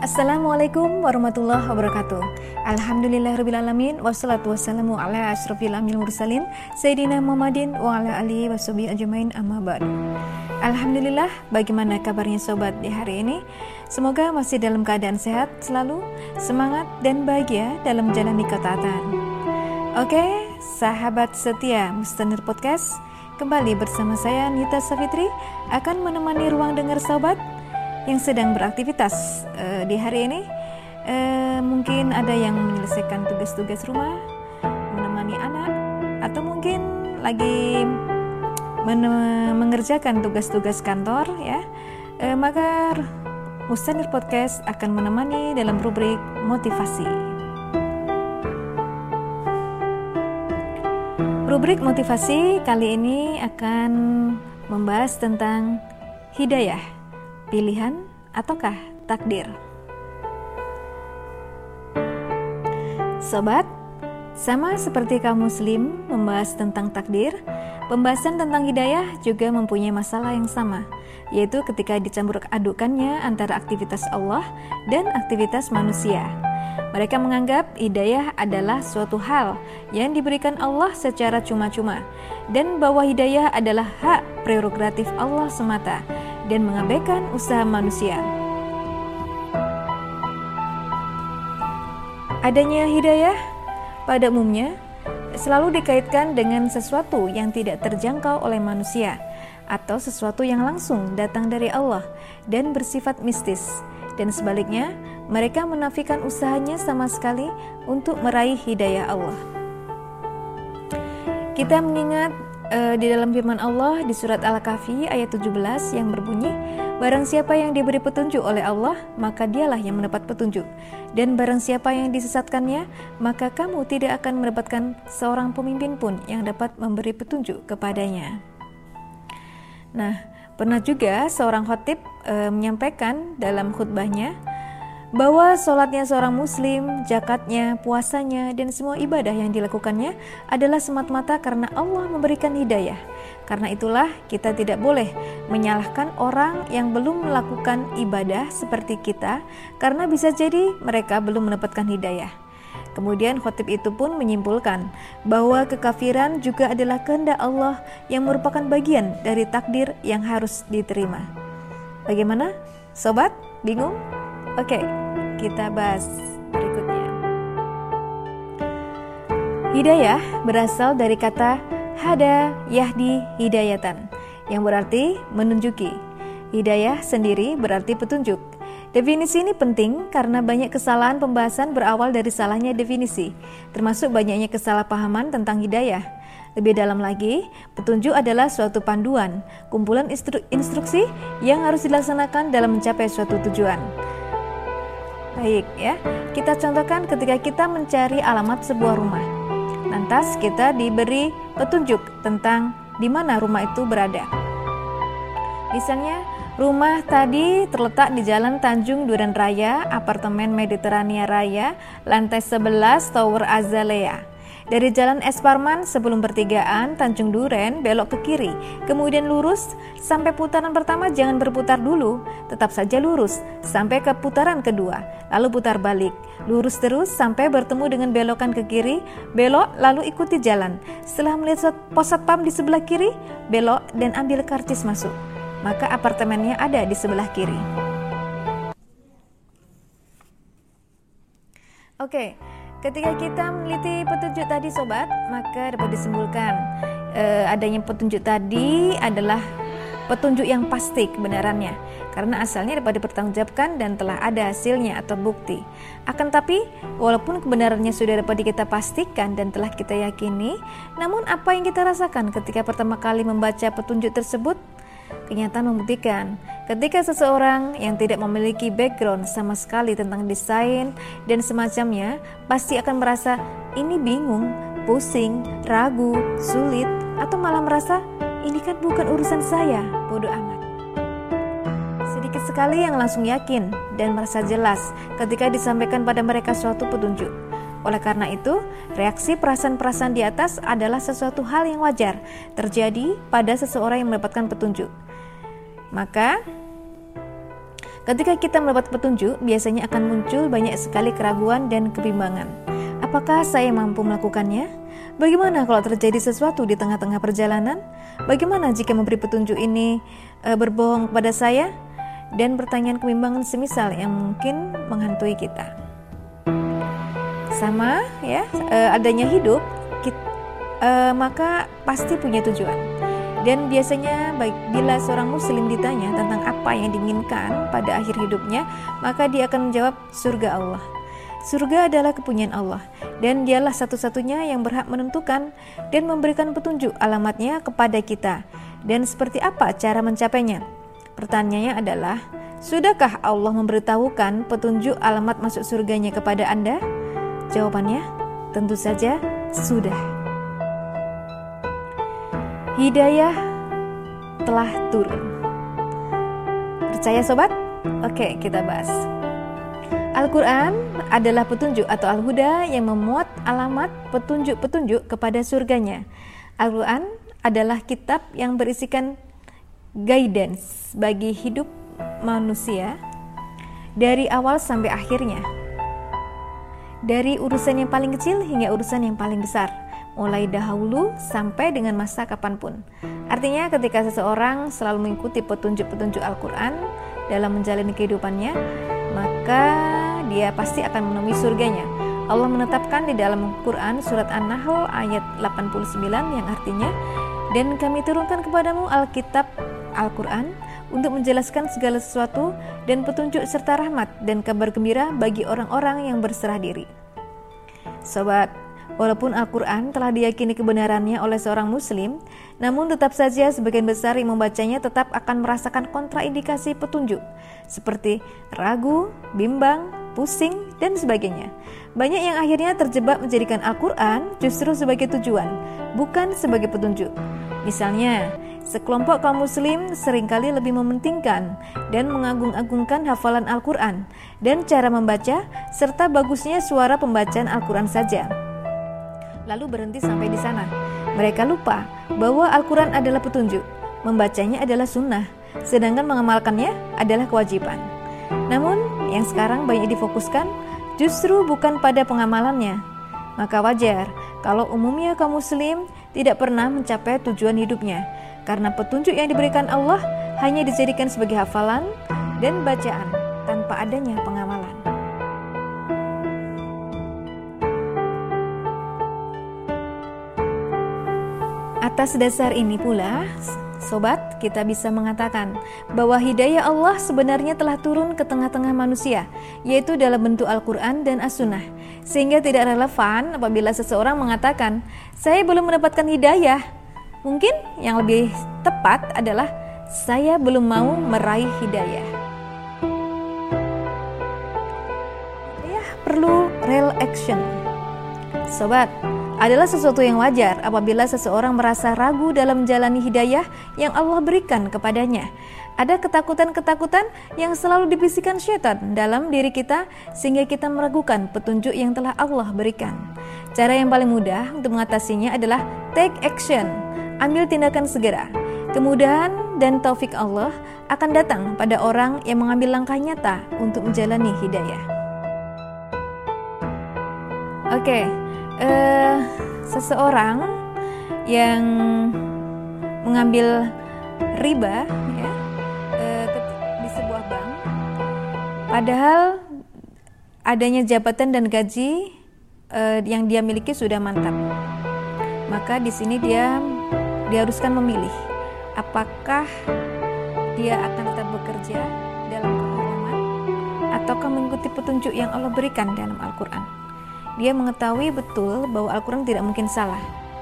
Assalamualaikum warahmatullahi wabarakatuh. Alhamdulillahirrabbilalamin. Wassalatu wassalamu ala asyrafil anbiya'i wal mursalin Sayyidina Muhammadin wa ala alihi washabihi ajmain, amma ba'du. Alhamdulillah, bagaimana kabarnya sobat di hari ini? Semoga masih dalam keadaan sehat selalu, semangat dan bahagia dalam menjalani ketaatan. Oke, sahabat setia Mustanir Podcast, kembali bersama saya Nita Safitri akan menemani ruang dengar sobat yang sedang beraktivitas di hari ini. Mungkin ada yang menyelesaikan tugas-tugas rumah, menemani anak, atau mungkin lagi mengerjakan tugas-tugas kantor ya. Maka Mustanir Podcast akan menemani dalam rubrik motivasi. Rubrik motivasi kali ini akan membahas tentang hidayah, pilihan ataukah takdir. Sobat, sama seperti kaum muslim membahas tentang takdir, pembahasan tentang hidayah juga mempunyai masalah yang sama, yaitu ketika dicampur adukannya antara aktivitas Allah dan aktivitas manusia. Mereka menganggap hidayah adalah suatu hal yang diberikan Allah secara cuma-cuma, dan bahwa hidayah adalah hak prerogatif Allah semata dan mengabaikan usaha manusia. Adanya hidayah pada umumnya selalu dikaitkan dengan sesuatu yang tidak terjangkau oleh manusia atau sesuatu yang langsung datang dari Allah dan bersifat mistis, dan sebaliknya mereka menafikan usahanya sama sekali untuk meraih hidayah Allah. Kita mengingat di dalam firman Allah di surat Al-Kahfi ayat 17 yang berbunyi, barang siapa yang diberi petunjuk oleh Allah, maka dialah yang mendapat petunjuk, dan barang siapa yang disesatkannya, maka kamu tidak akan mendapatkan seorang pemimpin pun yang dapat memberi petunjuk kepadanya. Nah, pernah juga seorang khatib menyampaikan dalam khutbahnya bahwa sholatnya seorang muslim, zakatnya, puasanya, dan semua ibadah yang dilakukannya adalah semata-mata karena Allah memberikan hidayah. Karena itulah kita tidak boleh menyalahkan orang yang belum melakukan ibadah seperti kita, karena bisa jadi mereka belum mendapatkan hidayah. Kemudian khatib itu pun menyimpulkan bahwa kekafiran juga adalah kehendak Allah yang merupakan bagian dari takdir yang harus diterima. Bagaimana? Sobat, bingung? Oke, kita bahas berikutnya. Hidayah berasal dari kata hada yahdi hidayatan, yang berarti menunjuki. Hidayah sendiri berarti petunjuk. Definisi ini penting karena banyak kesalahan pembahasan berawal dari salahnya definisi, termasuk banyaknya kesalahpahaman tentang hidayah. Lebih dalam lagi, petunjuk adalah suatu panduan, kumpulan instruksi yang harus dilaksanakan dalam mencapai suatu tujuan. Baik ya, kita contohkan ketika kita mencari alamat sebuah rumah. Lantas kita diberi petunjuk tentang di mana rumah itu berada. Misalnya, rumah tadi terletak di Jalan Tanjung Duren Raya, apartemen Mediterania Raya, lantai 11, Tower Azalea. Dari Jalan Es Parman sebelum pertigaan Tanjung Duren belok ke kiri, kemudian lurus sampai putaran pertama, jangan berputar dulu, tetap saja lurus sampai ke putaran kedua, lalu putar balik, lurus terus sampai bertemu dengan belokan ke kiri, belok lalu ikuti jalan. Setelah melihat pos satpam di sebelah kiri, belok dan ambil karcis masuk. Maka apartemennya ada di sebelah kiri. Oke. Ketika kita meneliti petunjuk tadi sobat, maka dapat disimpulkan adanya petunjuk tadi adalah petunjuk yang pasti kebenarannya, karena asalnya dapat dipertanggungjawabkan dan telah ada hasilnya atau bukti. Akan tapi, walaupun kebenarannya sudah dapat kita pastikan dan telah kita yakini, namun apa yang kita rasakan ketika pertama kali membaca petunjuk tersebut? Kenyataan membuktikan ketika seseorang yang tidak memiliki background sama sekali tentang desain dan semacamnya pasti akan merasa ini bingung, pusing, ragu, sulit, atau malah merasa ini kan bukan urusan saya, bodoh amat. Sedikit sekali yang langsung yakin dan merasa jelas ketika disampaikan pada mereka suatu petunjuk. Oleh karena itu, reaksi perasaan-perasaan di atas adalah sesuatu hal yang wajar terjadi pada seseorang yang mendapatkan petunjuk. Maka, Ketika kita mendapat petunjuk, biasanya akan muncul banyak sekali keraguan dan kebimbangan. Apakah saya mampu melakukannya? Bagaimana kalau terjadi sesuatu di tengah-tengah perjalanan? Bagaimana jika memberi petunjuk ini berbohong kepada saya? Dan pertanyaan kebimbangan semisal yang mungkin menghantui kita. Sama ya, adanya hidup, maka pasti punya tujuan. Dan biasanya bila seorang muslim ditanya tentang apa yang diinginkan pada akhir hidupnya, maka dia akan menjawab surga Allah. Surga adalah kepunyaan Allah, dan dialah satu-satunya yang berhak menentukan dan memberikan petunjuk alamatnya kepada kita. Dan seperti apa cara mencapainya? Pertanyaannya adalah, sudahkah Allah memberitahukan petunjuk alamat masuk surganya kepada Anda? Jawabannya, tentu saja sudah. Hidayah telah turun. Percaya sobat? Oke, kita bahas. Al-Quran adalah petunjuk atau Al-Huda yang memuat alamat petunjuk-petunjuk kepada surganya. Al-Quran adalah kitab yang berisikan guidance bagi hidup manusia dari awal sampai akhirnya. Dari urusan yang paling kecil hingga urusan yang paling besar, mulai dahulu sampai dengan masa kapanpun. Artinya ketika seseorang selalu mengikuti petunjuk-petunjuk Al-Quran dalam menjalani kehidupannya, maka dia pasti akan menemui surganya. Allah menetapkan di dalam Al-Quran surat An-Nahl ayat 89 yang artinya, dan kami turunkan kepadamu Alkitab Al-Quran untuk menjelaskan segala sesuatu dan petunjuk serta rahmat dan kabar gembira bagi orang-orang yang berserah diri. Sobat, walaupun Al-Quran telah diyakini kebenarannya oleh seorang muslim, namun tetap saja sebagian besar yang membacanya tetap akan merasakan kontraindikasi petunjuk, seperti ragu, bimbang, pusing, dan sebagainya. Banyak yang akhirnya terjebak menjadikan Al-Quran justru sebagai tujuan, bukan sebagai petunjuk. Misalnya, sekelompok kaum muslim seringkali lebih mementingkan dan mengagung-agungkan hafalan Al-Quran dan cara membaca, serta bagusnya suara pembacaan Al-Quran saja. Lalu berhenti sampai di sana. Mereka lupa bahwa Al-Quran adalah petunjuk, membacanya adalah sunnah, sedangkan mengamalkannya adalah kewajiban. Namun, yang sekarang banyak difokuskan justru bukan pada pengamalannya. Maka wajar kalau umumnya kaum muslim tidak pernah mencapai tujuan hidupnya, karena petunjuk yang diberikan Allah hanya dijadikan sebagai hafalan dan bacaan tanpa adanya pengamalan. Atas dasar ini pula, sobat, kita bisa mengatakan bahwa hidayah Allah sebenarnya telah turun ke tengah-tengah manusia, yaitu dalam bentuk Al-Quran dan As-Sunnah, sehingga tidak relevan apabila seseorang mengatakan, saya belum mendapatkan hidayah. Mungkin yang lebih tepat adalah, saya belum mau meraih hidayah. Hidayah perlu real action. Sobat, adalah sesuatu yang wajar apabila seseorang merasa ragu dalam menjalani hidayah yang Allah berikan kepadanya. Ada ketakutan-ketakutan yang selalu dibisikkan syaitan dalam diri kita sehingga kita meragukan petunjuk yang telah Allah berikan. Cara yang paling mudah untuk mengatasinya adalah take action, ambil tindakan segera. Kemudahan dan taufik Allah akan datang pada orang yang mengambil langkah nyata untuk menjalani hidayah. Seseorang yang mengambil riba ya, di sebuah bank, padahal adanya jabatan dan gaji yang dia miliki sudah mantap, maka di sini dia diharuskan memilih apakah dia akan tetap bekerja dalam keharaman ataukah mengikuti petunjuk yang Allah berikan dalam Al-Quran. Dia mengetahui betul bahwa Al-Quran tidak mungkin salah.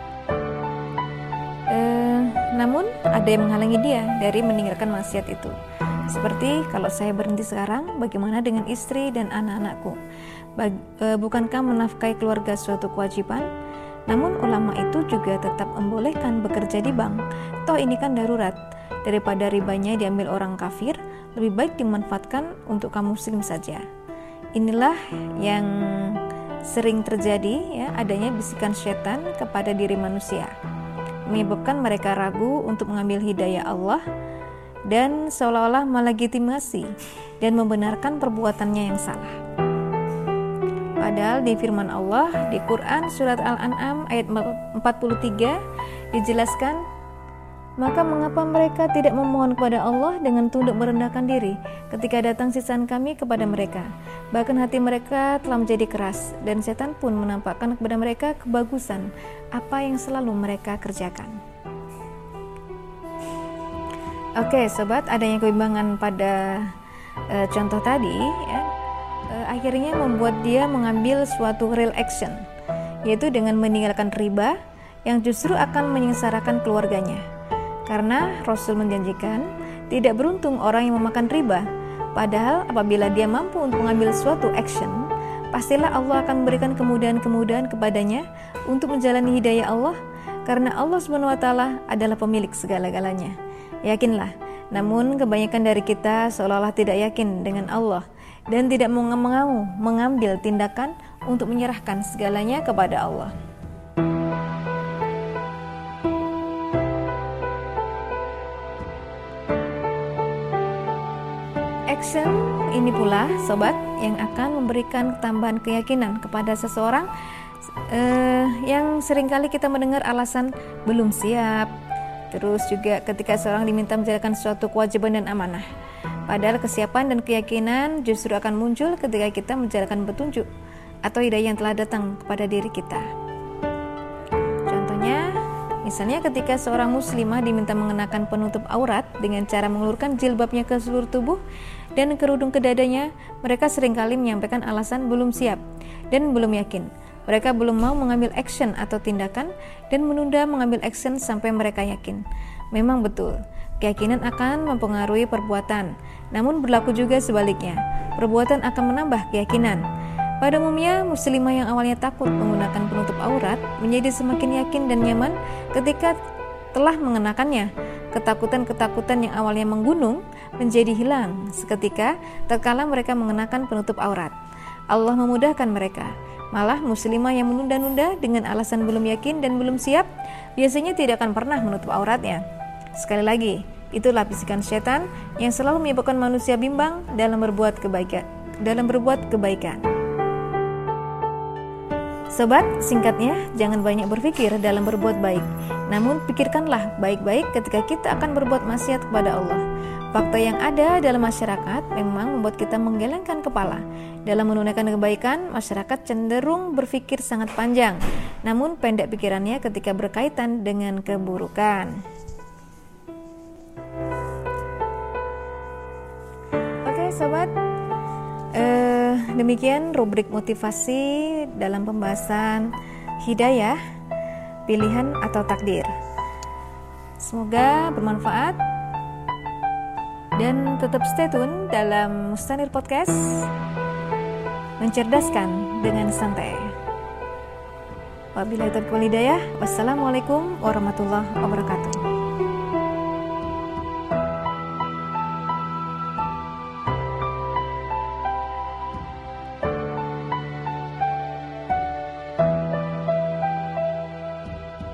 Namun ada yang menghalangi dia dari meninggalkan maksiat itu. Seperti kalau saya berhenti sekarang, bagaimana dengan istri dan anak-anakku? Bukankah menafkahi keluarga suatu kewajiban? Namun ulama itu juga tetap membolehkan bekerja di bank. Toh ini kan darurat. Daripada ribanya diambil orang kafir, lebih baik dimanfaatkan untuk kaum muslim saja. Inilah yang sering terjadi ya, adanya bisikan setan kepada diri manusia, menyebabkan mereka ragu untuk mengambil hidayah Allah dan seolah-olah melegitimasi dan membenarkan perbuatannya yang salah. Padahal di firman Allah di Quran surat Al-An'am ayat 43 dijelaskan, maka mengapa mereka tidak memohon kepada Allah dengan tunduk merendahkan diri ketika datang siksaan kami kepada mereka. Bahkan hati mereka telah menjadi keras dan setan pun menampakkan kepada mereka kebagusan apa yang selalu mereka kerjakan. Oke sobat, adanya kebimbangan pada contoh tadi ya, akhirnya membuat dia mengambil suatu real action, yaitu dengan meninggalkan riba yang justru akan menyengsarakan keluarganya. Karena Rasul menjanjikan tidak beruntung orang yang memakan riba, padahal apabila dia mampu untuk mengambil suatu action, pastilah Allah akan memberikan kemudahan-kemudahan kepadanya untuk menjalani hidayah Allah, karena Allah SWT adalah pemilik segala-galanya. Yakinlah, namun kebanyakan dari kita seolah-olah tidak yakin dengan Allah dan tidak mau mengambil tindakan untuk menyerahkan segalanya kepada Allah. Action ini pula sobat yang akan memberikan tambahan keyakinan kepada seseorang yang seringkali kita mendengar alasan belum siap. Terus juga ketika seorang diminta menjalankan suatu kewajiban dan amanah, padahal kesiapan dan keyakinan justru akan muncul ketika kita menjalankan petunjuk atau hidayah yang telah datang kepada diri kita. Contohnya, misalnya ketika seorang muslimah diminta mengenakan penutup aurat dengan cara mengulurkan jilbabnya ke seluruh tubuh dan kerudung ke dadanya, mereka seringkali menyampaikan alasan belum siap dan belum yakin. Mereka belum mau mengambil action atau tindakan dan menunda mengambil action sampai mereka yakin. Memang betul, keyakinan akan mempengaruhi perbuatan, namun berlaku juga sebaliknya. Perbuatan akan menambah keyakinan. Pada umumnya, muslimah yang awalnya takut menggunakan penutup aurat menjadi semakin yakin dan nyaman ketika telah mengenakannya. Ketakutan-ketakutan yang awalnya menggunung menjadi hilang seketika tatkala mereka mengenakan penutup aurat. Allah memudahkan mereka. Malah muslimah yang menunda-nunda dengan alasan belum yakin dan belum siap biasanya tidak akan pernah menutup auratnya. Sekali lagi, itulah bisikan setan yang selalu menyebabkan manusia bimbang dalam berbuat kebaikan. Sobat, singkatnya, jangan banyak berpikir dalam berbuat baik. Namun pikirkanlah baik-baik ketika kita akan berbuat maksiat kepada Allah. Fakta yang ada dalam masyarakat memang membuat kita menggelengkan kepala. Dalam menunaikan kebaikan, masyarakat cenderung berpikir sangat panjang, namun pendek pikirannya ketika berkaitan dengan keburukan. Oke sobat, demikian rubrik motivasi dalam pembahasan hidayah, pilihan atau takdir. Semoga bermanfaat. Dan tetap stay tune dalam Mustanir Podcast, mencerdaskan dengan santai. Wabillahi taufiq wal hidayah. Wassalamualaikum warahmatullahi wabarakatuh.